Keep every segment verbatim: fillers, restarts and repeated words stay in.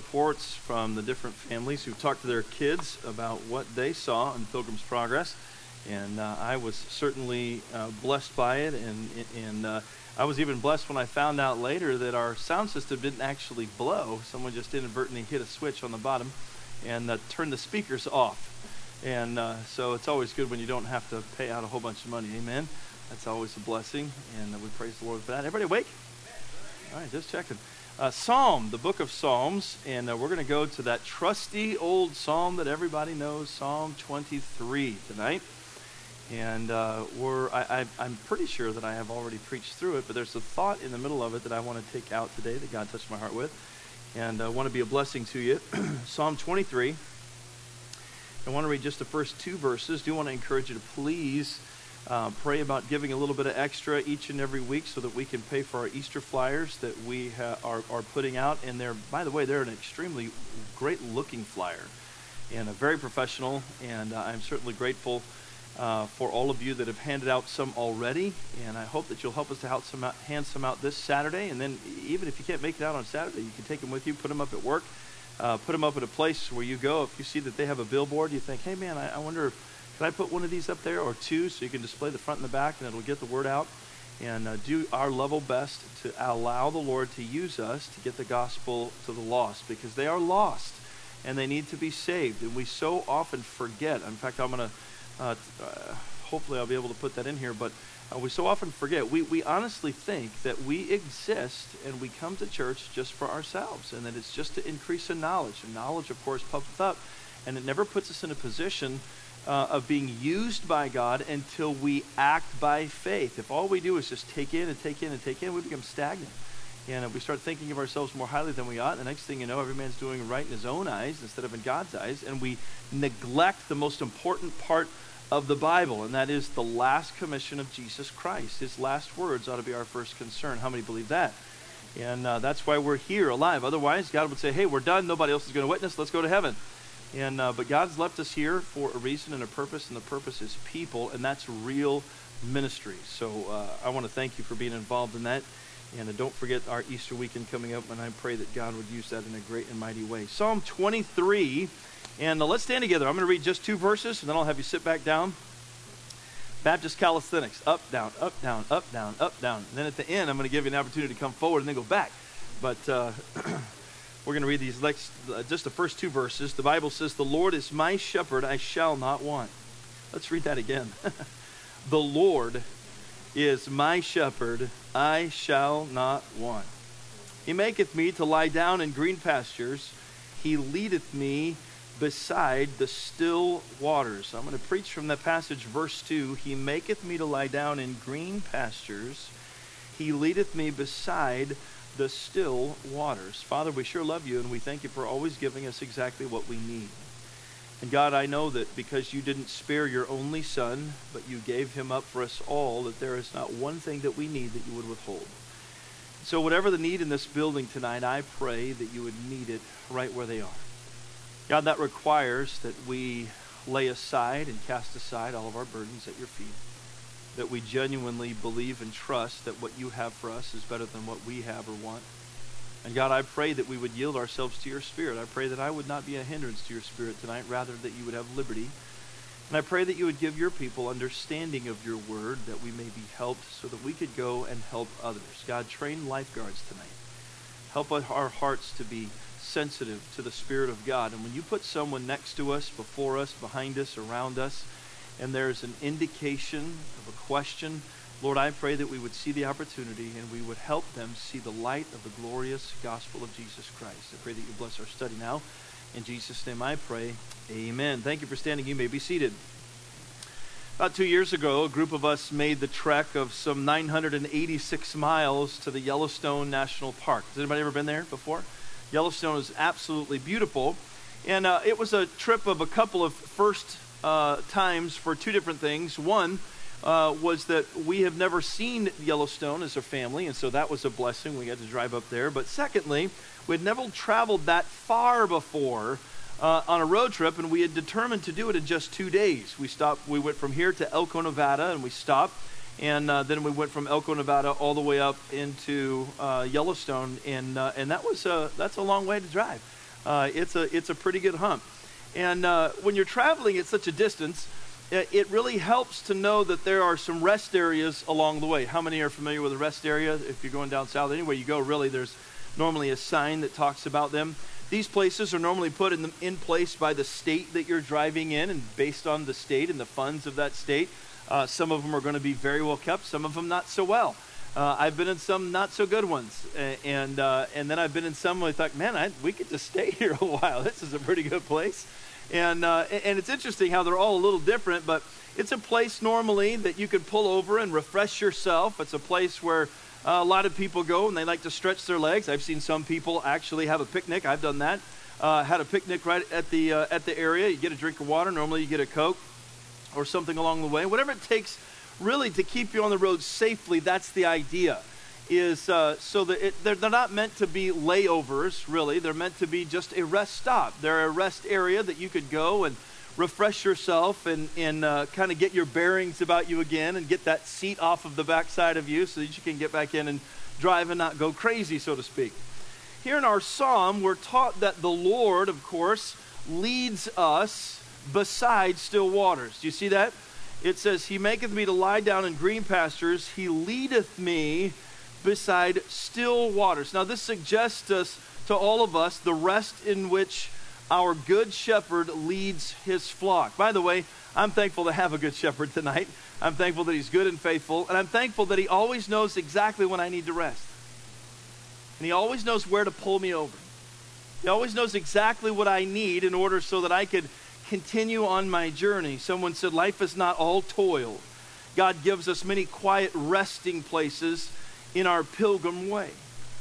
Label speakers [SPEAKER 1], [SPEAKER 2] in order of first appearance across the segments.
[SPEAKER 1] reports from the different families who talked to their kids about what they saw in Pilgrim's Progress. And uh, I was certainly uh, blessed by it. And, and uh, I was even blessed when I found out later that our sound system didn't actually blow. Someone just inadvertently hit a switch on the bottom and uh, turned the speakers off. And uh, so it's always good when you don't have to pay out a whole bunch of money. Amen. That's always a blessing. And uh, we praise the Lord for that. Everybody awake? All right, just checking. Uh, Psalm, the book of Psalms. And uh, we're going to go to that trusty old psalm that everybody knows, Psalm twenty-three tonight. And uh, we're, I, I, I'm pretty sure that I have already preached through it, but there's a thought in the middle of it that I want to take out today that God touched my heart with. And I uh, want to be a blessing to you. Psalm twenty-three. I want to read just the first two verses. Do want to encourage you to please uh, pray about giving a little bit of extra each and every week so that we can pay for our Easter flyers that we ha- are, are putting out. And they're, by the way, they're an extremely great looking flyer and a very professional. And uh, I'm certainly grateful uh, for all of you that have handed out some already. And I hope that you'll help us to out some out, hand some out this Saturday. And then even if you can't make it out on Saturday, you can take them with you, put them up at work. Uh, put them up at a place where you go. If you see that they have a billboard, you think, hey man, I, I wonder, can I put one of these up there or two so you can display the front and the back and it'll get the word out and uh, do our level best to allow the Lord to use us to get the gospel to the lost, because they are lost and they need to be saved. And we so often forget. In fact, I'm going to, uh, uh, hopefully I'll be able to put that in here, but Uh, we so often forget. We we honestly think that we exist and we come to church just for ourselves and that it's just to increase in knowledge. And knowledge, of course, puffs up, and it never puts us in a position uh, of being used by God until we act by faith. If all we do is just take in and take in and take in, we become stagnant. And uh, we start thinking of ourselves more highly than we ought. And the next thing you know, every man's doing right in his own eyes instead of in God's eyes. And we neglect the most important part of the Bible, and that is the last commission of Jesus Christ. His last words ought to be our first concern. How many believe that? And uh, that's why we're here alive. Otherwise, God would say, hey, we're done. Nobody else is going to witness. Let's go to heaven. And uh, but God's left us here for a reason and a purpose, and the purpose is people, and that's real ministry. So uh, I want to thank you for being involved in that. And uh, don't forget our Easter weekend coming up, and I pray that God would use that in a great and mighty way. Psalm twenty-three. And uh, let's stand together. I'm going to read just two verses, and then I'll have you sit back down. Baptist calisthenics, up, down, up, down, up, down, up, down. And then at the end, I'm going to give you an opportunity to come forward and then go back. But uh, we're going to read these next, uh, just the first two verses. The Bible says, the Lord is my shepherd, I shall not want. Let's read that again. The Lord is my shepherd, I shall not want. He maketh me to lie down in green pastures. He leadeth me beside the still waters. I'm going to preach from that passage, verse two. He maketh me to lie down in green pastures. He leadeth me beside the still waters. Father, we sure love you, and we thank you for always giving us exactly what we need. And God, I know that because you didn't spare your only son, but you gave him up for us all, that there is not one thing that we need that you would withhold. So whatever the need in this building tonight, I pray that you would meet it right where they are. God, that requires that we lay aside and cast aside all of our burdens at your feet, that we genuinely believe and trust that what you have for us is better than what we have or want. And God, I pray that we would yield ourselves to your Spirit. I pray that I would not be a hindrance to your Spirit tonight, rather that you would have liberty. And I pray that you would give your people understanding of your word, that we may be helped so that we could go and help others. God, train lifeguards tonight. Help our hearts to be sensitive to the Spirit of God. And when you put someone next to us, before us, behind us, around us, and there's an indication of a question, Lord, I pray that we would see the opportunity and we would help them see the light of the glorious gospel of Jesus Christ. I pray that you bless our study now. In Jesus' name I pray, amen. Thank you for standing. You may be seated. About two years ago, a group of us made the trek of some nine hundred eighty-six miles to the Yellowstone National Park. Has anybody ever been there before? Yellowstone is absolutely beautiful. And uh, it was a trip of a couple of first uh, times for two different things. One uh, was that we have never seen Yellowstone as a family, and so that was a blessing. We got to drive up there. But secondly, we had never traveled that far before uh, on a road trip, and we had determined to do it in just two days. We stopped. We went from here to Elko, Nevada, and we stopped. And uh, then we went from Elko, Nevada, all the way up into uh, Yellowstone, and uh, and that was a, that's a long way to drive. Uh, it's a it's a pretty good hump. And uh, when you're traveling at such a distance, it, it really helps to know that there are some rest areas along the way. How many are familiar with a rest area? If you're going down south, anywhere you go, really, there's normally a sign that talks about them. These places are normally put in, the, in place by the state that you're driving in, and based on the state and the funds of that state. Uh, some of them are going to be very well kept, some of them not so well. Uh, I've been in some not so good ones, and uh, and then I've been in some where I thought, man, I, we could just stay here a while. This is a pretty good place, and uh, and it's interesting how they're all a little different, but it's a place normally that you could pull over and refresh yourself. It's a place where uh, a lot of people go and they like to stretch their legs. I've seen some people actually have a picnic. I've done that. Uh, had a picnic right at the uh, at the area. You get a drink of water. Normally you get a Coke or something along the way. Whatever it takes really to keep you on the road safely, that's the idea. Is uh, so that it, they're, they're not meant to be layovers, really. They're meant to be just a rest stop. They're a rest area that you could go and refresh yourself and, and uh, kind of get your bearings about you again and get that seat off of the backside of you so that you can get back in and drive and not go crazy, so to speak. Here in our psalm, we're taught that the Lord, of course, leads us beside still waters. Do you see that? It says, he maketh me to lie down in green pastures. He leadeth me beside still waters. Now, this suggests us to all of us the rest in which our good shepherd leads his flock. By the way, I'm thankful to have a good shepherd tonight. I'm thankful that he's good and faithful. And I'm thankful that he always knows exactly when I need to rest. And he always knows where to pull me over. He always knows exactly what I need in order so that I could continue on my journey. Someone said, life is not all toil. God gives us many quiet resting places in our pilgrim way.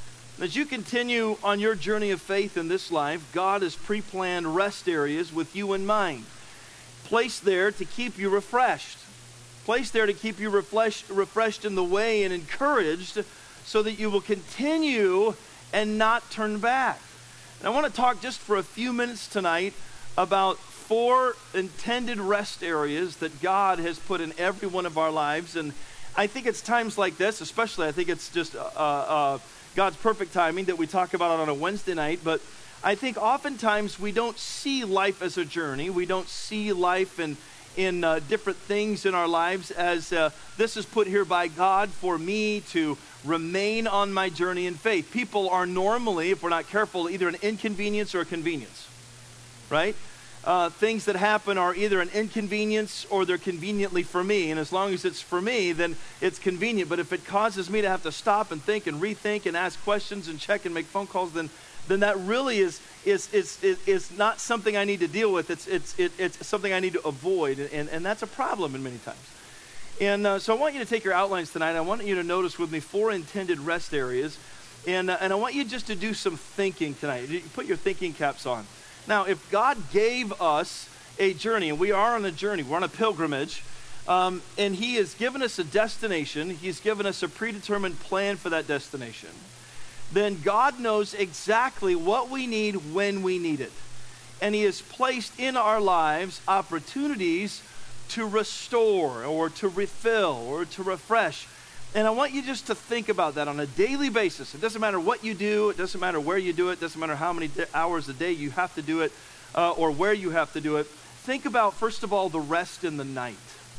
[SPEAKER 1] As you continue on your journey of faith in this life, God has pre-planned rest areas with you in mind. Placed there to keep you refreshed. Placed there to keep you refreshed, refreshed in the way and encouraged so that you will continue and not turn back. And I want to talk just for a few minutes tonight about four intended rest areas that God has put in every one of our lives. And I think it's times like this, especially, I think it's just uh, uh, God's perfect timing that we talk about it on a Wednesday night. But I think oftentimes we don't see life as a journey. We don't see life in, in uh, different things in our lives as uh, this is put here by God for me to remain on my journey in faith. People are normally, if we're not careful, either an inconvenience or a convenience, right? Uh, things that happen are either an inconvenience or they're conveniently for me. And as long as it's for me, then it's convenient. But if it causes me to have to stop and think and rethink and ask questions and check and make phone calls, then then that really is is is is, is not something I need to deal with. It's it's it, it's something I need to avoid, and and that's a problem in many times. And uh, so I want you to take your outlines tonight. I want you to notice with me four intended rest areas, and uh, and I want you just to do some thinking tonight. You put your thinking caps on. Now, if God gave us a journey, and we are on a journey, we're on a pilgrimage, um, and he has given us a destination, he's given us a predetermined plan for that destination, then God knows exactly what we need when we need it. And he has placed in our lives opportunities to restore or to refill or to refresh. And I want you just to think about that on a daily basis. It doesn't matter what you do. It doesn't matter where you do it. It doesn't matter how many hours a day you have to do it uh, or where you have to do it. Think about, first of all, the rest in the night.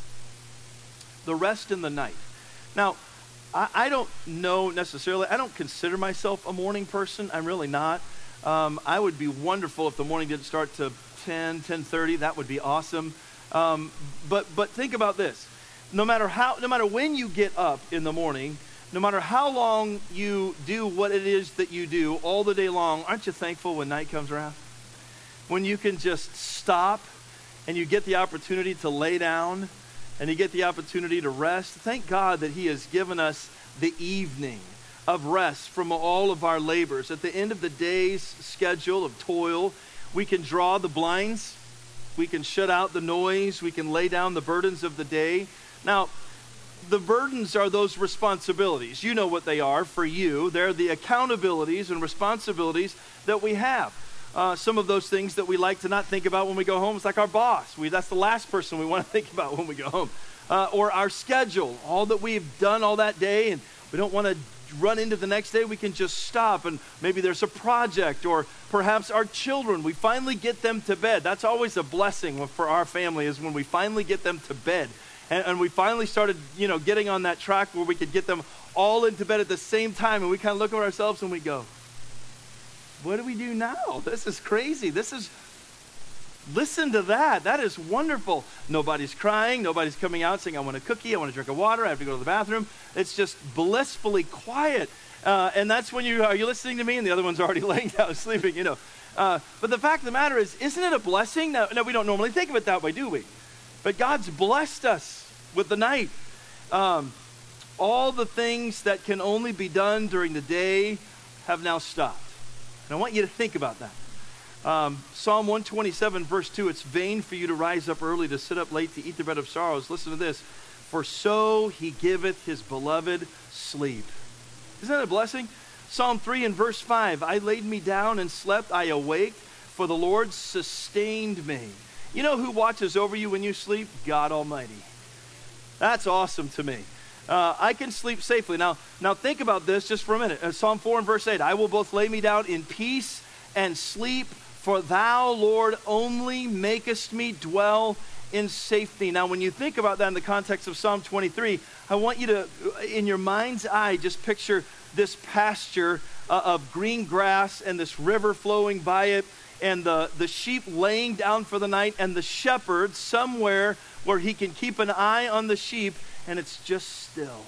[SPEAKER 1] The rest in the night. Now, I, I don't know necessarily. I don't consider myself a morning person. I'm really not. Um, I would be wonderful if the morning didn't start to ten, ten thirty. That would be awesome. Um, but but think about this. No matter how, no matter when you get up in the morning, no matter how long you do what it is that you do all the day long, aren't you thankful when night comes around? When you can just stop and you get the opportunity to lay down and you get the opportunity to rest. Thank God that he has given us the evening of rest from all of our labors. At the end of the day's schedule of toil, we can draw the blinds, we can shut out the noise, we can lay down the burdens of the day. Now, the burdens are those responsibilities. You know what they are for you. They're the accountabilities and responsibilities that we have. Uh, some of those things that we like to not think about when we go home. It's like our boss. We, that's the last person we want to think about when we go home. Uh, or our schedule, all that we've done all that day, and we don't want to run into the next day, we can just stop, and maybe there's a project, or perhaps our children, we finally get them to bed. That's always a blessing for our family, is when we finally get them to bed. And, and we finally started, you know, getting on that track where we could get them all into bed at the same time, and we kind of look at ourselves and we go, what do we do now? This is crazy. This is, listen to that. That is wonderful. Nobody's crying. Nobody's coming out saying, I want a cookie. I want a drink of water. I have to go to the bathroom. It's just blissfully quiet. Uh, and that's when you, are you listening to me? And the other one's already laying down sleeping, you know. Uh, but the fact of the matter is, isn't it a blessing? Now, now, we don't normally think of it that way, do we? But God's blessed us with the night. Um, all the things that can only be done during the day have now stopped. And I want you to think about that. Um, Psalm one twenty-seven, verse two, it's vain for you to rise up early, to sit up late, to eat the bread of sorrows. Listen to this. For so he giveth his beloved sleep. Isn't that a blessing? Psalm three and verse five, I laid me down and slept, I awaked, for the Lord sustained me. You know who watches over you when you sleep? God Almighty. That's awesome to me. Uh, I can sleep safely. Now, now think about this just for a minute. Uh, Psalm four and verse eight, I will both lay me down in peace and sleep, for thou, Lord, only makest me dwell in safety. Now, when you think about that in the context of Psalm twenty-three, I want you to, in your mind's eye, just picture this pasture uh, of green grass and this river flowing by it, and the, the sheep laying down for the night, and the shepherd somewhere where he can keep an eye on the sheep, and it's just still.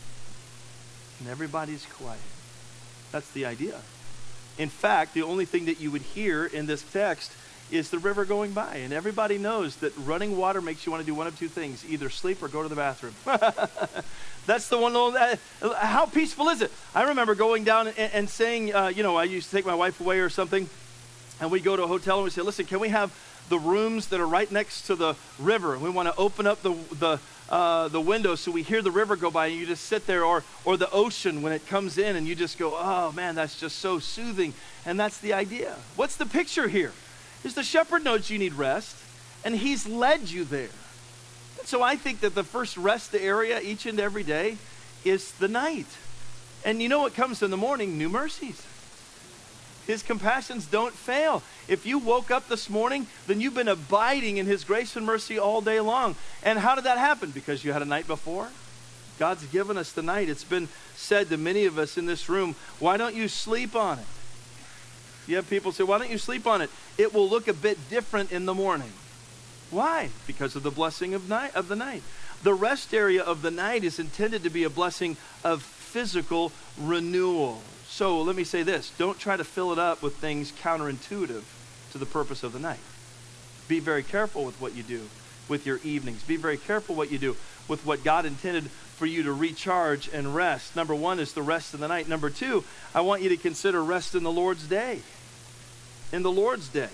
[SPEAKER 1] And everybody's quiet. That's the idea. In fact, the only thing that you would hear in this text is the river going by. And everybody knows that running water makes you want to do one of two things, either sleep or go to the bathroom. That's the one. How peaceful is it? I remember going down and, and saying, uh, you know, I used to take my wife away or something, and we go to a hotel and we say, listen, can we have the rooms that are right next to the river? And we want to open up the the uh, the window so we hear the river go by, and you just sit there, or or the ocean when it comes in, and you just go, oh man, that's just so soothing. And that's the idea. What's the picture here? Is the shepherd knows you need rest, and he's led you there. And so I think that the first rest area each and every day is the night. And you know what comes in the morning? New mercies. His compassions don't fail. If you woke up this morning, then you've been abiding in his grace and mercy all day long. And how did that happen? Because you had a night before? God's given us the night. It's been said to many of us in this room, why don't you sleep on it? You have people say, why don't you sleep on it? It will look a bit different in the morning. Why? Because of the blessing of night of the night. The rest area of the night is intended to be a blessing of physical renewal. So let me say this, don't try to fill it up with things counterintuitive to the purpose of the night. Be very careful with what you do with your evenings. Be very careful what you do with what God intended for you to recharge and rest. Number one is the rest of the night. Number two, I want you to consider rest in the Lord's day. In the Lord's day.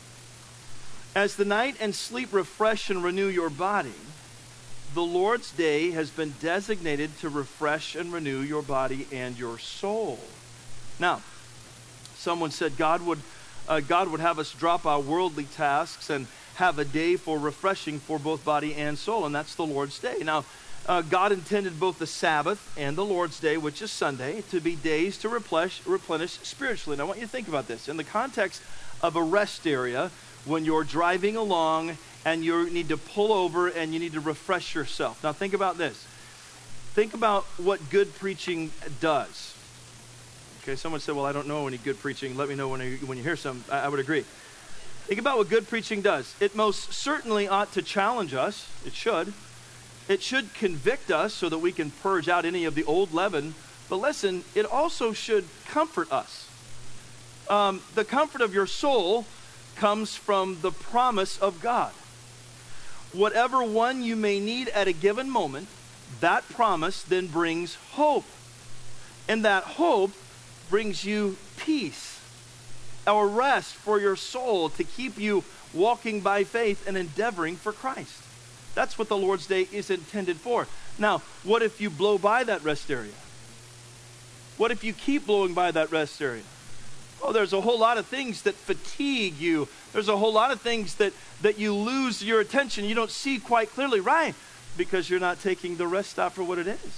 [SPEAKER 1] As the night and sleep refresh and renew your body, the Lord's day has been designated to refresh and renew your body and your soul. Now, someone said God would, uh, God would have us drop our worldly tasks and have a day for refreshing for both body and soul, and that's the Lord's day. Now, uh, God intended both the Sabbath and the Lord's day, which is Sunday, to be days to replenish, replenish spiritually. And I want you to think about this. In the context of a rest area, when you're driving along and you need to pull over and you need to refresh yourself. Now, think about this. Think about what good preaching does. Okay, someone said, well, I don't know any good preaching. Let me know when you, when you hear some. I, I would agree. Think about what good preaching does. It most certainly ought to challenge us. It should. It should convict us so that we can purge out any of the old leaven. But listen, it also should comfort us. Um, the comfort of your soul comes from the promise of God. Whatever one you may need at a given moment, that promise then brings hope. And that hope brings you peace, or rest for your soul to keep you walking by faith and endeavoring for Christ. That's what the Lord's Day is intended for. Now, what if you blow by that rest area? What if you keep blowing by that rest area? Oh, there's a whole lot of things that fatigue you. There's a whole lot of things that, that you lose your attention. You don't see quite clearly, right? Because you're not taking the rest stop for what it is.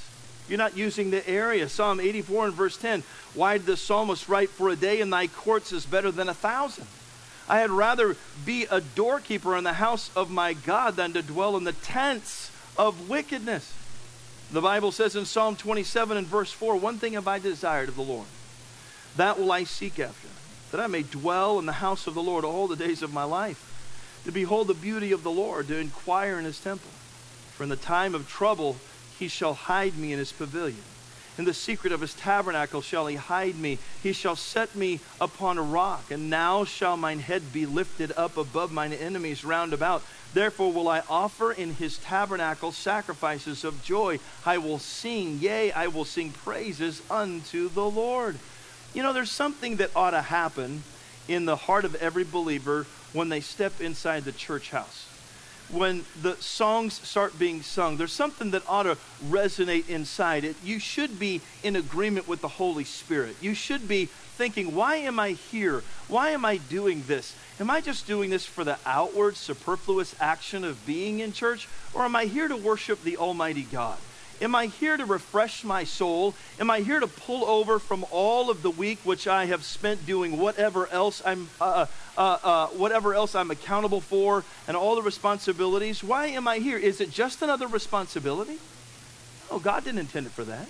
[SPEAKER 1] You're not using the area. Psalm eighty-four and verse ten. Why did the psalmist write, for a day in thy courts is better than a thousand? I had rather be a doorkeeper in the house of my God than to dwell in the tents of wickedness. The Bible says in Psalm twenty-seven and verse four, one thing have I desired of the Lord, that will I seek after, that I may dwell in the house of the Lord all the days of my life, to behold the beauty of the Lord, to inquire in his temple. For in the time of trouble he shall hide me in his pavilion. In the secret of his tabernacle shall he hide me. He shall set me upon a rock. And now shall mine head be lifted up above mine enemies round about. Therefore will I offer in his tabernacle sacrifices of joy. I will sing, yea, I will sing praises unto the Lord. You know, there's something that ought to happen in the heart of every believer when they step inside the church house. When the songs start being sung, there's something that ought to resonate inside it. You should be in agreement with the Holy Spirit. You should be thinking, why am I here? Why am I doing this? Am I just doing this for the outward, superfluous action of being in church? Or am I here to worship the Almighty God? Am I here to refresh my soul? Am I here to pull over from all of the week which I have spent doing whatever else I'm, uh, uh, uh, whatever else I'm accountable for, and all the responsibilities? Why am I here? Is it just another responsibility? Oh, God didn't intend it for that.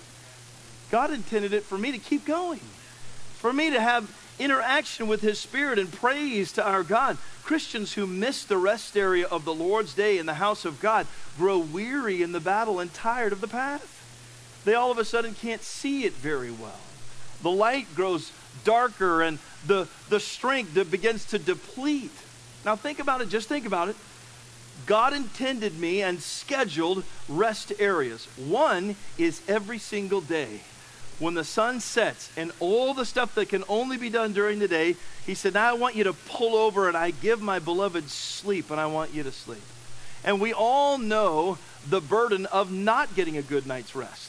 [SPEAKER 1] God intended it for me to keep going, for me to have interaction with his Spirit and praise to our God. Christians who miss the rest area of the Lord's day in the house of God grow weary in the battle and tired of the path. They all of a sudden can't see it very well. The light grows darker and the, the strength that begins to deplete. Now think about it, just think about it. God intended me and scheduled rest areas. One is every single day. When the sun sets and all the stuff that can only be done during the day, he said, now I want you to pull over and I give my beloved sleep and I want you to sleep. And we all know the burden of not getting a good night's rest.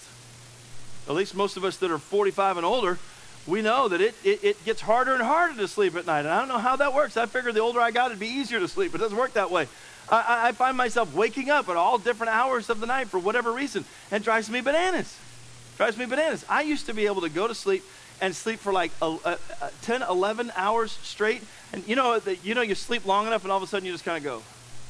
[SPEAKER 1] At least most of us that are forty-five and older, we know that it, it, it gets harder and harder to sleep at night. And I don't know how that works. I figured the older I got, it'd be easier to sleep. It doesn't work that way. I, I find myself waking up at all different hours of the night for whatever reason, and it drives me bananas. Drives me bananas. I used to be able to go to sleep and sleep for like a, a, a ten, eleven hours straight. And you know, the, you know, you sleep long enough and all of a sudden you just kind of go,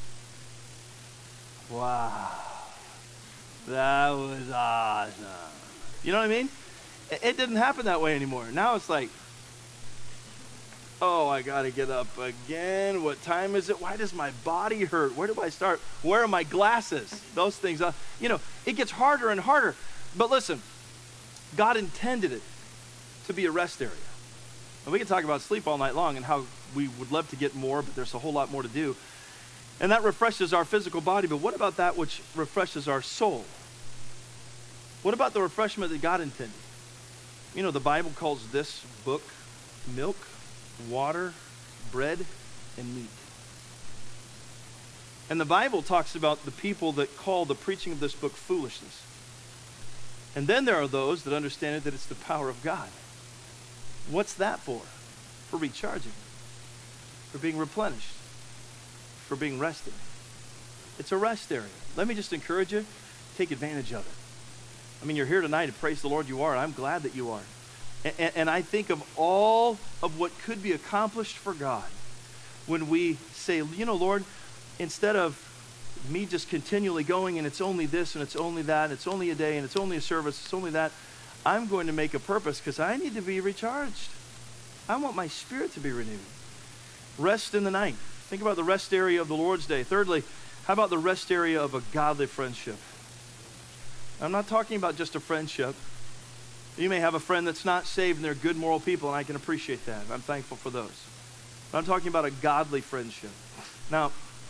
[SPEAKER 1] wow, that was awesome. You know what I mean? It, it didn't happen that way anymore. Now it's like, oh, I got to get up again. What time is it? Why does my body hurt? Where do I start? Where are my glasses? Those things. Uh, you know, it gets harder and harder. But listen, God intended it to be a rest area. And we can talk about sleep all night long and how we would love to get more, but there's a whole lot more to do. And that refreshes our physical body. But what about that which refreshes our soul? What about the refreshment that God intended? You know, the Bible calls this book milk, water, bread, and meat. And the Bible talks about the people that call the preaching of this book foolishness. And then there are those that understand it, that it's the power of God. What's that for? For recharging, for being replenished, for being rested. It's a rest area. Let me just encourage you, take advantage of it. I mean, you're here tonight, and praise the Lord you are, and I'm glad that you are. And, and I think of all of what could be accomplished for God when we say, you know, Lord, instead of me just continually going and it's only this and it's only that and it's only a day and it's only a service, it's only that, I'm going to make a purpose because I need to be recharged. I want my spirit to be renewed. Rest in the night. Think about the rest area of the Lord's Day. Thirdly, how about the rest area of a godly friendship? I'm not talking about just a friendship. You may have a friend that's not saved and they're good moral people, and I can appreciate that. I'm thankful for those. But I'm talking about a godly friendship. Now,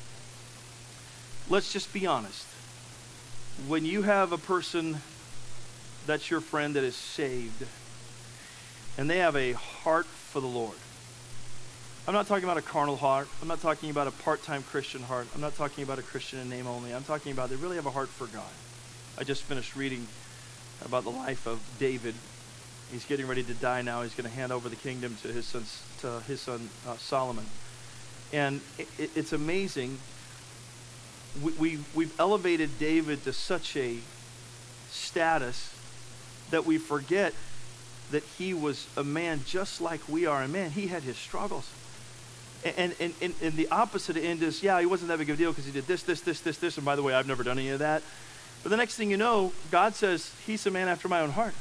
[SPEAKER 1] let's just be honest. When you have a person that's your friend that is saved, and they have a heart for the Lord. I'm not talking about a carnal heart. I'm not talking about a part-time Christian heart. I'm not talking about a Christian in name only. I'm talking about they really have a heart for God. I just finished reading about the life of David. He's getting ready to die now. He's going to hand over the kingdom to his son, to his son uh, Solomon. And it, it, it's amazing. We, we, we've elevated David to such a status that we forget that he was a man just like we are. And man, he had his struggles. And, and, and, and the opposite end is, yeah, he wasn't that big of a deal because he did this, this, this, this, this. And by the way, I've never done any of that. But the next thing you know, God says, he's a man after my own heart.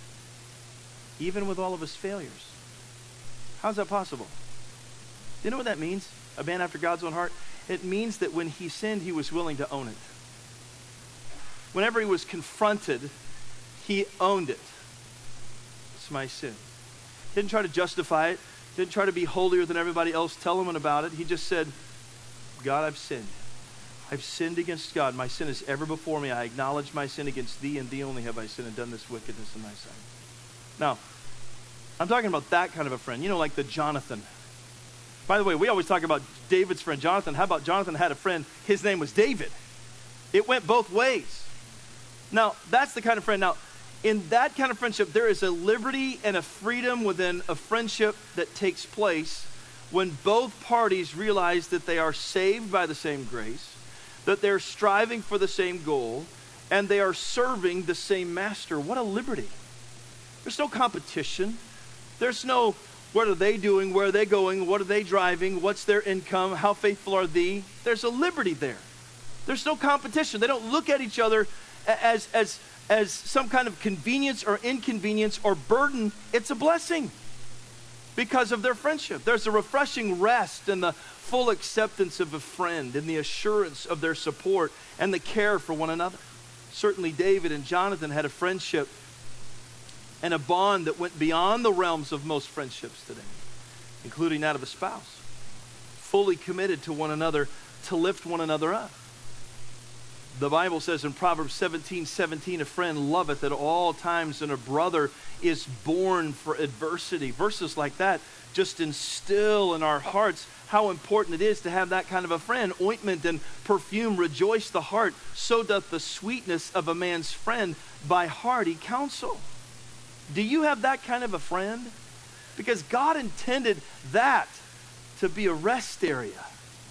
[SPEAKER 1] Even with all of his failures. How's that possible? Do you know what that means? A man after God's own heart? It means that when he sinned, he was willing to own it. Whenever he was confronted, he owned it. It's my sin. He didn't try to justify it. Didn't try to be holier than everybody else, tell him about it. He just said, God, I've sinned. I've sinned against God. My sin is ever before me. I acknowledge my sin against thee, and thee only have I sinned and done this wickedness in thy sight. Now, I'm talking about that kind of a friend. You know, like the Jonathan. By the way, we always talk about David's friend Jonathan. How about Jonathan had a friend? His name was David. It went both ways. Now, that's the kind of friend. Now, in that kind of friendship, there is a liberty and a freedom within a friendship that takes place when both parties realize that they are saved by the same grace, that they're striving for the same goal, and they are serving the same master. What a liberty. There's no competition. There's no, what are they doing? Where are they going? What are they driving? What's their income? How faithful are thee? There's a liberty there. There's no competition. They don't look at each other as, as, as some kind of convenience or inconvenience or burden. It's a blessing because of their friendship. There's a refreshing rest in the full acceptance of a friend and the assurance of their support and the care for one another. Certainly David and Jonathan had a friendship and a bond that went beyond the realms of most friendships today, including that of a spouse, fully committed to one another to lift one another up. The Bible says in Proverbs seventeen seventeen, a friend loveth at all times, and a brother is born for adversity. Verses like that just instill in our hearts how important it is to have that kind of a friend. Ointment and perfume rejoice the heart, so doth the sweetness of a man's friend by hearty counsel. Do you have that kind of a friend? Because God intended that to be a rest area,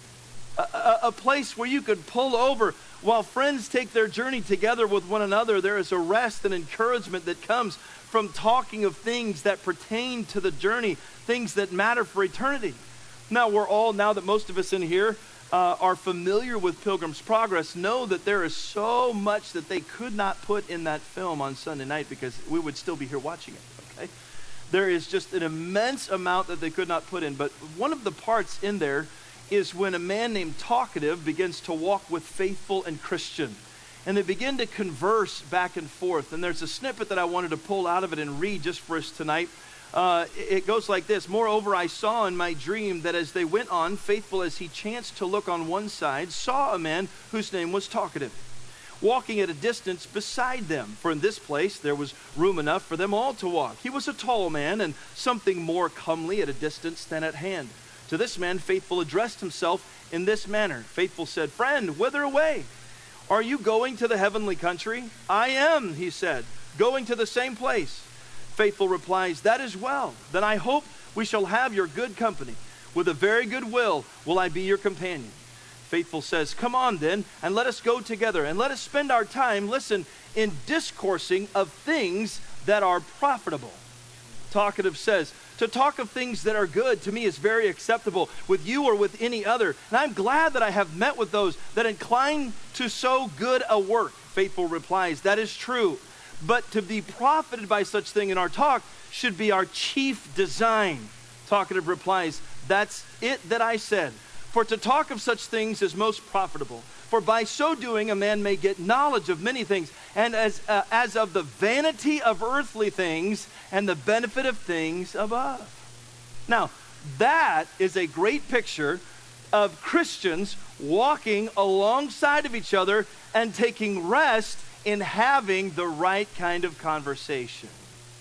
[SPEAKER 1] a, a, a place where you could pull over while friends take their journey together with one another. There is a rest and encouragement that comes from talking of things that pertain to the journey, things that matter for eternity. Now we're all, now that most of us in here uh, are familiar with Pilgrim's Progress, know that there is so much that they could not put in that film on Sunday night because we would still be here watching it, okay? There is just an immense amount that they could not put in, but one of the parts in there is when a man named Talkative begins to walk with Faithful and Christian. And they begin to converse back and forth. And there's a snippet that I wanted to pull out of it and read just for us tonight. Uh, it goes like this. Moreover, I saw in my dream that as they went on, Faithful, as he chanced to look on one side, saw a man whose name was Talkative, walking at a distance beside them. For in this place there was room enough for them all to walk. He was a tall man, and something more comely at a distance than at hand. To this man Faithful addressed himself in this manner. Faithful said, Friend, whither away? Are you going to the heavenly country? I am, he said, going to the same place. Faithful replies, That is well. Then I hope we shall have your good company. With a very good will will I be your companion. Faithful says, Come on then, and let us go together, and let us spend our time, listen, in discoursing of things that are profitable. Talkative says, To talk of things that are good to me is very acceptable with you or with any other. And I'm glad that I have met with those that incline to so good a work. Faithful replies, That is true. But to be profited by such thing in our talk should be our chief design. Talkative replies, That's it that I said. For to talk of such things is most profitable. For by so doing a man may get knowledge of many things, and as, uh, as of the vanity of earthly things and the benefit of things above. Now, that is a great picture of Christians walking alongside of each other and taking rest in having the right kind of conversation.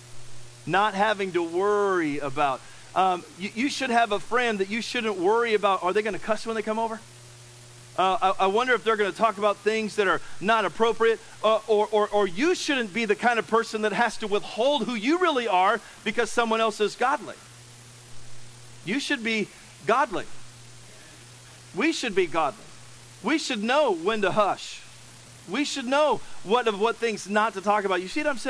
[SPEAKER 1] Not having to worry about, um, you, you should have a friend that you shouldn't worry about, are they going to cuss when they come over? Uh, I, I wonder if they're going to talk about things that are not appropriate, uh, or, or, or you shouldn't be the kind of person that has to withhold who you really are because someone else is godly. You should be godly. We should be godly. We should know when to hush. We should know what of what things not to talk about. You see what I'm saying?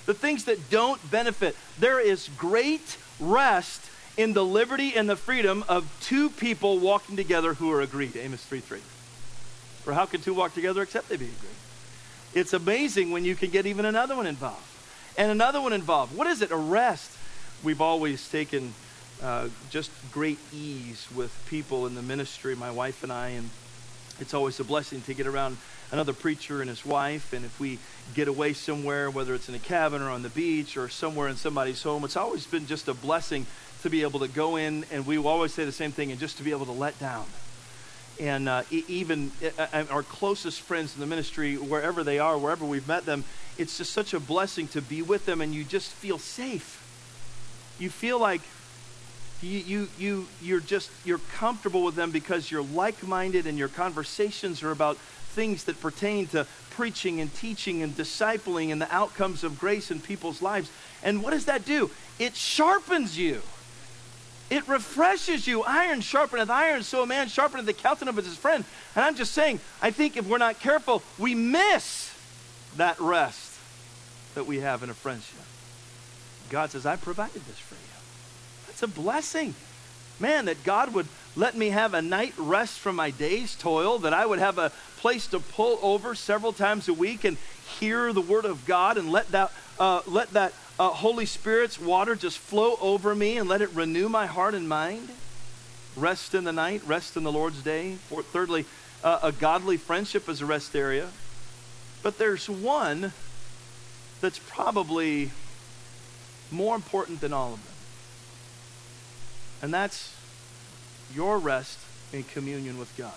[SPEAKER 1] the things that don't benefit. There is great rest in the liberty and the freedom of two people walking together who are agreed. Amos three three. For how can two walk together except they be agreed? It's amazing when you can get even another one involved. And another one involved. What is it? A rest. We've always taken uh, just great ease with people in the ministry, my wife and I, and it's always a blessing to get around another preacher and his wife. And if we get away somewhere, whether it's in a cabin or on the beach or somewhere in somebody's home, it's always been just a blessing to be able to go in, and we always say the same thing, and just to be able to let down. And uh, e- even uh, our closest friends in the ministry, wherever they are, wherever we've met them, it's just such a blessing to be with them, and you just feel safe. You feel like you you you you're just you're comfortable with them because you're like-minded, and your conversations are about things that pertain to preaching and teaching and discipling and the outcomes of grace in people's lives. And what does that do? It sharpens you. It refreshes you. Iron sharpeneth iron, so a man sharpeneth the countenance of his friend. And I'm just saying, I think if we're not careful, we miss that rest that we have in a friendship. God says, I provided this for you. That's a blessing. Man, that God would let me have a night rest from my day's toil, that I would have a place to pull over several times a week and hear the word of God, and let that uh, let that uh, Holy Spirit's water just flow over me and let it renew my heart and mind. Rest in the night, rest in the Lord's day. Fourth, thirdly, uh, a godly friendship is a rest area. But there's one that's probably more important than all of them. And that's your rest in communion with God.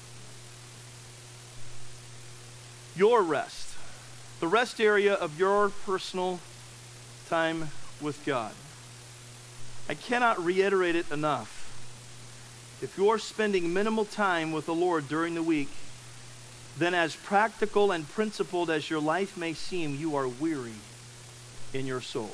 [SPEAKER 1] Your rest. The rest area of your personal time with God. I cannot reiterate it enough. If you're spending minimal time with the Lord during the week, then as practical and principled as your life may seem, you are weary in your soul.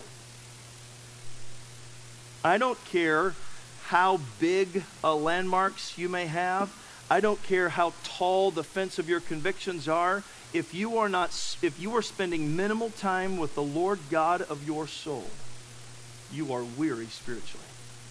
[SPEAKER 1] I don't care how big a landmarks you may have. I don't care how tall the fence of your convictions are. If you are not, if you are spending minimal time with the Lord God of your soul, you are weary spiritually.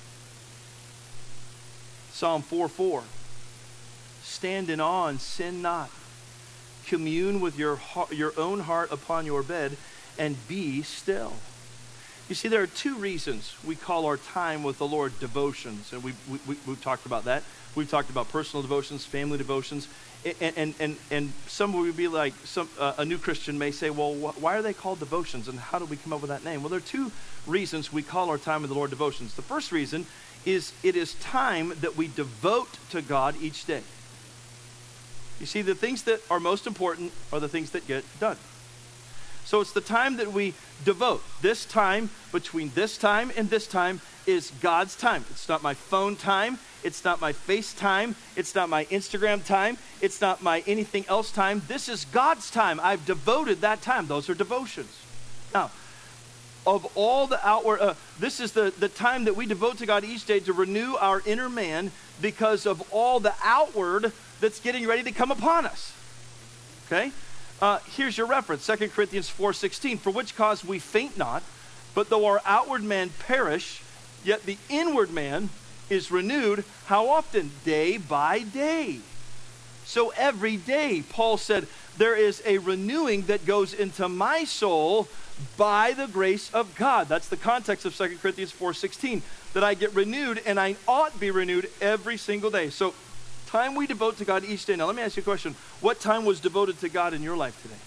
[SPEAKER 1] Psalm four four. Stand in awe and sin not. Commune with your heart, your own heart upon your bed, and be still. You see, there are two reasons we call our time with the Lord devotions, and we, we, we, we've talked about that. We've talked about personal devotions, family devotions, and and and, and some would be like, some uh, a new Christian may say, well, wh- why are they called devotions, and how did we come up with that name? Well, there are two reasons we call our time with the Lord devotions. The first reason is it is time that we devote to God each day. You see, the things that are most important are the things that get done. So it's the time that we devote. This time, between this time and this time, is God's time. It's not my phone time. It's not my FaceTime. It's not my Instagram time. It's not my anything else time. This is God's time. I've devoted that time. Those are devotions. Now, of all the outward, uh, this is the, the time that we devote to God each day to renew our inner man because of all the outward that's getting ready to come upon us. Okay? Uh, here's your reference, Second Corinthians four sixteen. For which cause we faint not, but though our outward man perish, yet the inward man is renewed, how often? Day by day. So every day, Paul said, there is a renewing that goes into my soul by the grace of God. That's the context of Second Corinthians four sixteen, that I get renewed, and I ought to be renewed every single day. So time we devote to God each day. Now let me ask you a question. What time was devoted to God in your life today?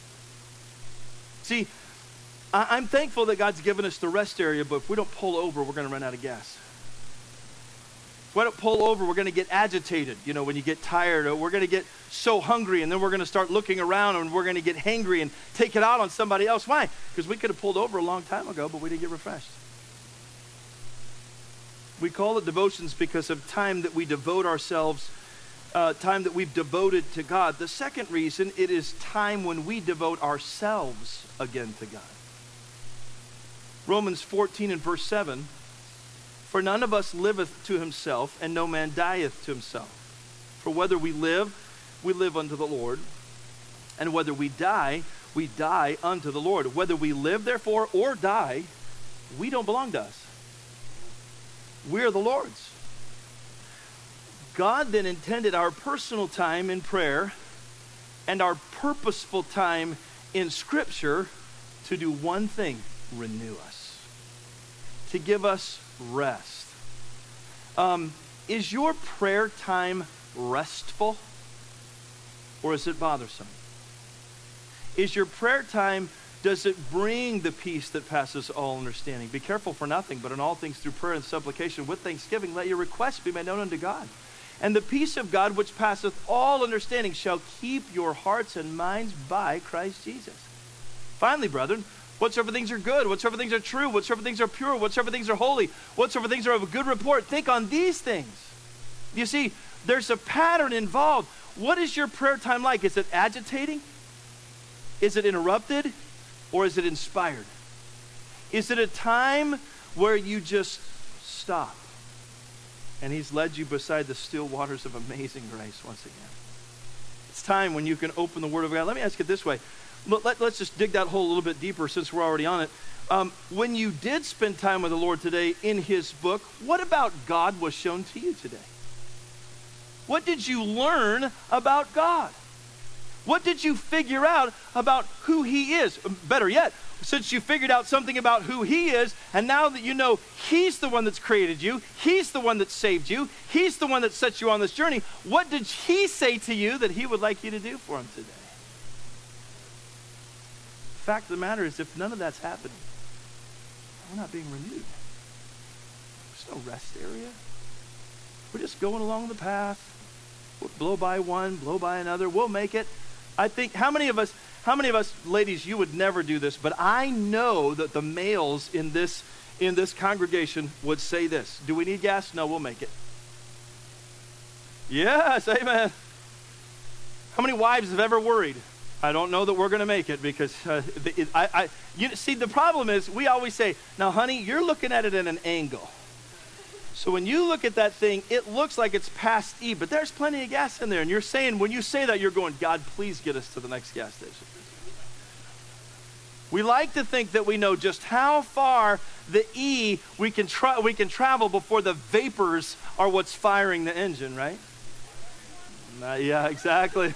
[SPEAKER 1] See, I- I'm thankful that God's given us the rest area, but if we don't pull over, we're going to run out of gas. If we don't pull over, we're going to get agitated. You know, when you get tired, or we're going to get so hungry, and then we're going to start looking around, and we're going to get hangry and take it out on somebody else. Why? Because we could have pulled over a long time ago, but we didn't get refreshed. We call it devotions because of time that we devote ourselves, uh, time that we've devoted to God. The second reason, it is time when we devote ourselves again to God. Romans fourteen and verse seven, for none of us liveth to himself, and no man dieth to himself. For whether we live, we live unto the Lord, and whether we die, we die unto the Lord. Whether we live, therefore, or die, we don't belong to us. We're the Lord's. God then intended our personal time in prayer and our purposeful time in Scripture to do one thing: renew us, to give us rest. Um, is your prayer time restful, or is it bothersome? Is your prayer time, does it bring the peace that passes all understanding? Be careful for nothing, but in all things through prayer and supplication with thanksgiving, let your requests be made known unto God. And the peace of God, which passeth all understanding, shall keep your hearts and minds by Christ Jesus. Finally, brethren, whatsoever things are good, whatsoever things are true, whatsoever things are pure, whatsoever things are holy, whatsoever things are of a good report, think on these things. You see, there's a pattern involved. What is your prayer time like? Is it agitating? Is it interrupted? Or is it inspired? Is it a time where you just stop and he's led you beside the still waters of amazing grace once again? It's time when you can open the Word of God. Let me ask it this way. Let, let, let's just dig that hole a little bit deeper since we're already on it. Um, when you did spend time with the Lord today in his book, what about God was shown to you today? What did you learn about God? What did you figure out about who he is? Better yet, since you figured out something about who he is, and now that you know he's the one that's created you, he's the one that saved you, he's the one that set you on this journey, what did he say to you that he would like you to do for him today? The fact of the matter is, if none of that's happening, we're not being renewed. There's no rest area. We're just going along the path. We'll blow by one, blow by another. We'll make it. I think, how many of us, how many of us, ladies, you would never do this, but I know that the males in this, in this congregation would say this: do we need gas? No, we'll make it. Yes, amen. How many wives have ever worried? I don't know that we're going to make it because, uh, the, it, I, I, you see, the problem is we always say, now, honey, you're looking at it at an angle. So when you look at that thing, it looks like it's past E, but there's plenty of gas in there. And you're saying, when you say that, you're going, God, please get us to the next gas station. We like to think that we know just how far the E we can, tra- we can travel before the vapors are what's firing the engine, right? Uh, yeah, exactly.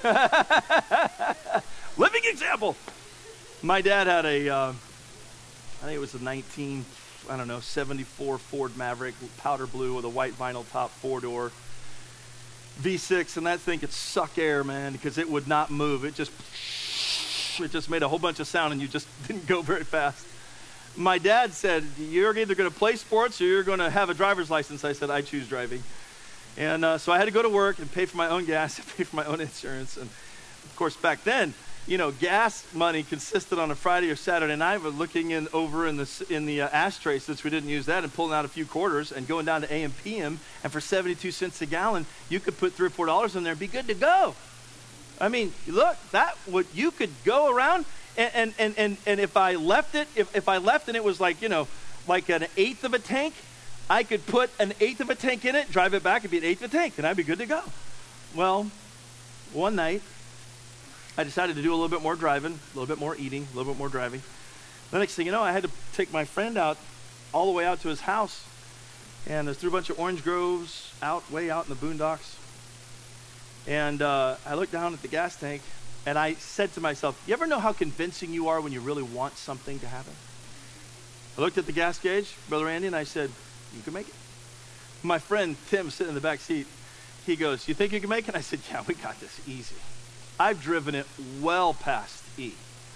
[SPEAKER 1] Living example. My dad had a, uh, I think it was a nineteen, I don't know, seventy-four Ford Maverick, powder blue with a white vinyl top, four-door, V six, and that thing could suck air, man, because it would not move. It just, it just made a whole bunch of sound, and you just didn't go very fast. My dad said, you're either going to play sports or you're going to have a driver's license. I said, I choose driving. And uh, so I had to go to work and pay for my own gas and pay for my own insurance. And, of course, back then, you know, gas money consisted on a Friday or Saturday night of looking in over in the in the uh, ashtray, since we didn't use that, and pulling out a few quarters and going down to A M P M, and for seventy-two cents a gallon, you could put three or four dollars in there and be good to go. I mean, look, that would you could go around, and and and and, and if I left it, if, if I left and it was like, you know, like an eighth of a tank, I could put an eighth of a tank in it, drive it back, it'd be an eighth of a tank, and I'd be good to go. Well, one night, I decided to do a little bit more driving, a little bit more eating, a little bit more driving. The next thing you know, I had to take my friend out, all the way out to his house, and there's through a bunch of orange groves, out, way out in the boondocks. And uh, I looked down at the gas tank, and I said to myself, you ever know how convincing you are when you really want something to happen? I looked at the gas gauge, Brother Andy, and I said, you can make it. My friend Tim, sitting in the back seat, he goes, you think you can make it? I said, yeah, we got this easy. I've driven it well past E.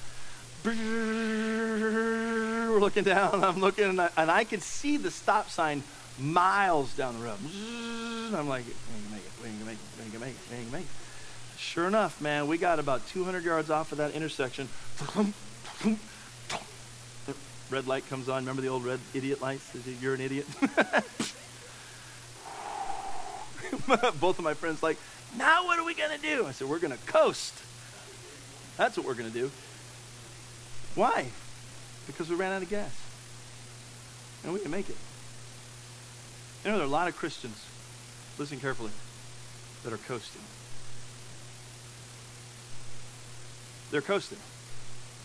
[SPEAKER 1] We're looking down, I'm looking, and I, and I can see the stop sign miles down the road. And I'm like, we ain't gonna make it, we ain't gonna make it, we ain't gonna make it, we ain't gonna make it. Sure enough, man, we got about two hundred yards off of that intersection. The red light comes on. Remember the old red idiot lights? You're an idiot. Both of my friends like, now what are we going to do? I said, we're going to coast. That's what we're going to do. Why? Because we ran out of gas. And we can make it. You know, there are a lot of Christians, listen carefully, that are coasting. They're coasting.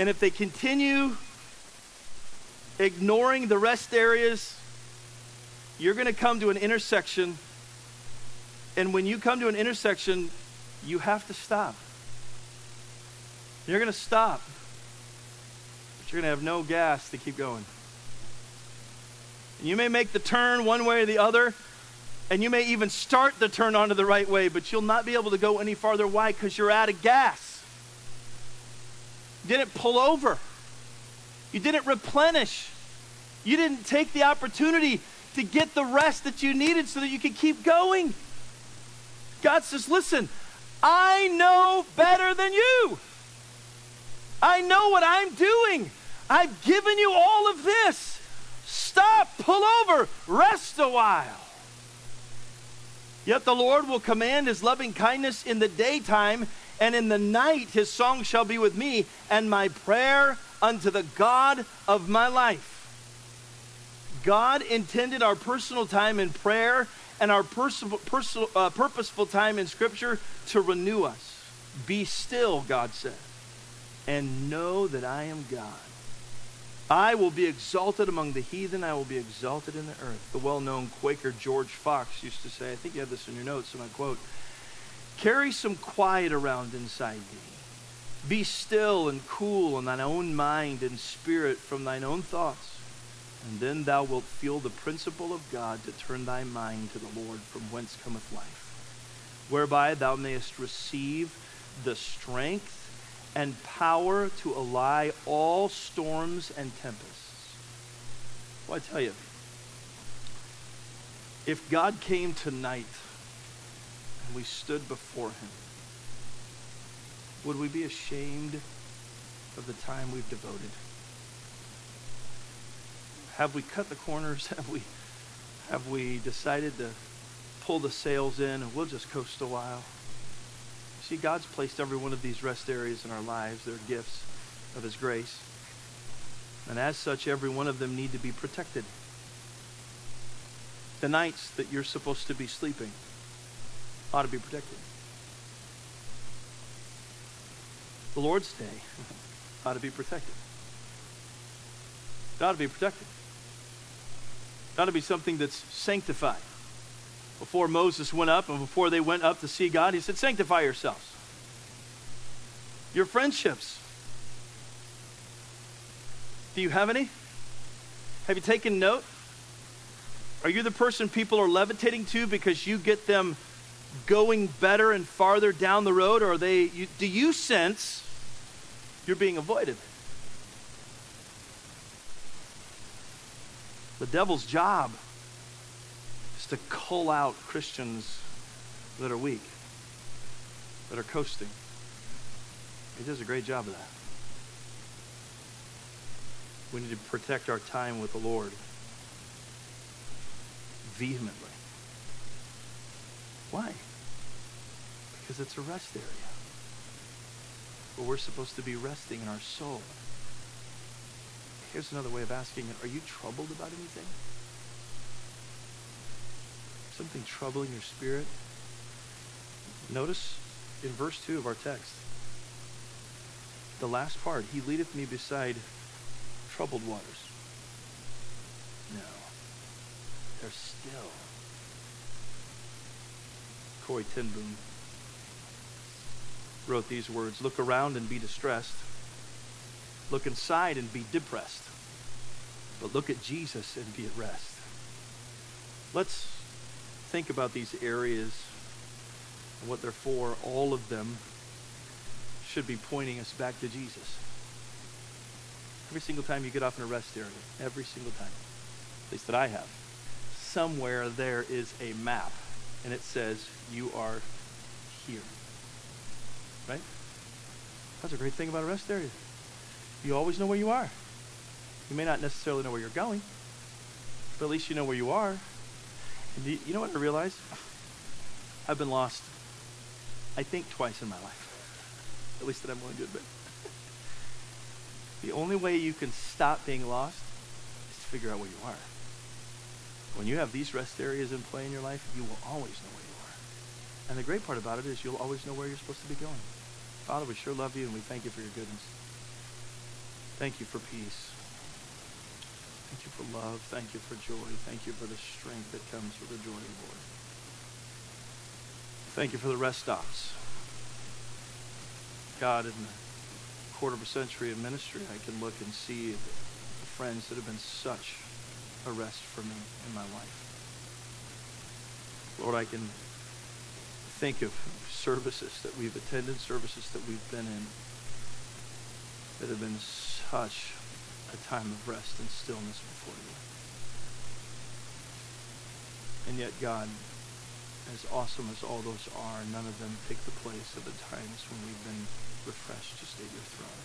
[SPEAKER 1] And if they continue ignoring the rest areas, you're going to come to an intersection. And when you come to an intersection, you have to stop. You're going to stop. But you're going to have no gas to keep going. And you may make the turn one way or the other. And you may even start the turn onto the right way. But you'll not be able to go any farther. Why? Because you're out of gas. You didn't pull over. You didn't replenish. You didn't take the opportunity to get the rest that you needed so that you could keep going. God says, listen, I know better than you. I know what I'm doing. I've given you all of this. Stop, pull over, rest a while. Yet the Lord will command his loving kindness in the daytime, and in the night his song shall be with me, and my prayer unto the God of my life. God intended our personal time in prayer and our personal, personal, uh, purposeful time in Scripture to renew us. Be still, God said, and know that I am God. I will be exalted among the heathen. I will be exalted in the earth. The well-known Quaker George Fox used to say, I think you have this in your notes, and I quote, carry some quiet around inside thee. Be still and cool in thine own mind and spirit from thine own thoughts. And then thou wilt feel the principle of God to turn thy mind to the Lord, from whence cometh life, whereby thou mayest receive the strength and power to allay all storms and tempests. Well, I tell you, if God came tonight and we stood before him, would we be ashamed of the time we've devoted? Have we cut the corners? Have we have we decided to pull the sails in and we'll just coast a while? See, God's placed every one of these rest areas in our lives. They're gifts of his grace. And as such, every one of them need to be protected. The nights that you're supposed to be sleeping ought to be protected. The Lord's Day ought to be protected. It ought to be protected. It ought to be something that's sanctified. Before Moses went up and before they went up to see God, he said, sanctify yourselves. Your friendships. Do you have any? Have you taken note? Are you the person people are levitating to because you get them going better and farther down the road? Or are they, you, do you sense you're being avoided? The devil's job is to cull out Christians that are weak, that are coasting. He does a great job of that. We need to protect our time with the Lord vehemently. Why? Because it's a rest area where we're supposed to be resting in our soul. Here's another way of asking it. Are you troubled about anything? Something troubling your spirit? Notice in verse two of our text, the last part, he leadeth me beside troubled waters. No, they're still. Corrie ten Boom wrote these words, look around and be distressed. Look inside and be depressed. But look at Jesus and be at rest. Let's think about these areas and what they're for. All of them should be pointing us back to Jesus. Every single time you get off in a rest area, every single time, at least that I have, somewhere there is a map and it says you are here. Right? That's a great thing about a rest area. You always know where you are. You may not necessarily know where you're going, but at least you know where you are. And you, you know what I realized? I've been lost, I think, twice in my life. At least that I'm willing to admit. The only way you can stop being lost is to figure out where you are. When you have these rest areas in play in your life, you will always know where you are. And the great part about it is you'll always know where you're supposed to be going. Father, we sure love you and we thank you for your goodness. Thank you for peace. Thank you for love. Thank you for joy. Thank you for the strength that comes with the joy of the Lord. Thank you for the rest stops. God, in the quarter of a century of ministry, I can look and see the friends that have been such a rest for me in my life. Lord, I can think of services that we've attended, services that we've been in, that have been such a time of rest and stillness before you. And yet, God, as awesome as all those are, none of them take the place of the times when we've been refreshed just at your throne.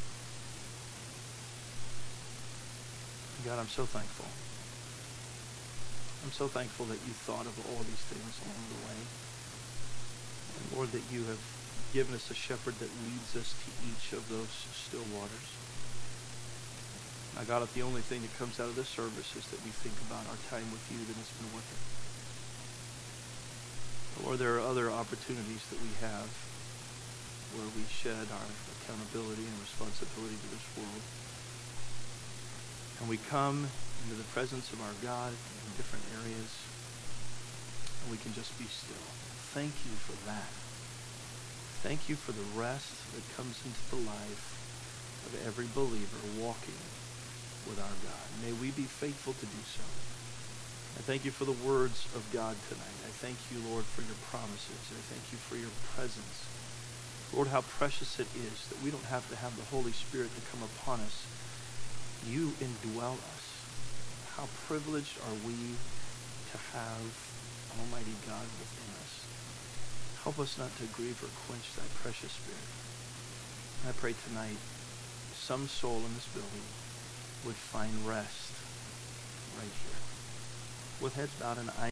[SPEAKER 1] God, I'm so thankful. I'm so thankful that you thought of all these things along the way. And Lord, that you have given us a shepherd that leads us to each of those still waters. Now, God, if the only thing that comes out of this service is that we think about our time with you, then it's been worth it. But Lord, there are other opportunities that we have where we shed our accountability and responsibility to this world. And we come into the presence of our God in different areas, and we can just be still. Thank you for that. Thank you for the rest that comes into the life of every believer walking with our God. May we be faithful to do so. I thank you for the words of God tonight. I thank you, Lord, for your promises. I thank you for your presence. Lord, how precious it is that we don't have to have the Holy Spirit to come upon us. You indwell us. How privileged are we to have Almighty God within us. Help us not to grieve or quench thy precious Spirit. I pray tonight some soul in this building would find rest right here, with heads bowed and eyes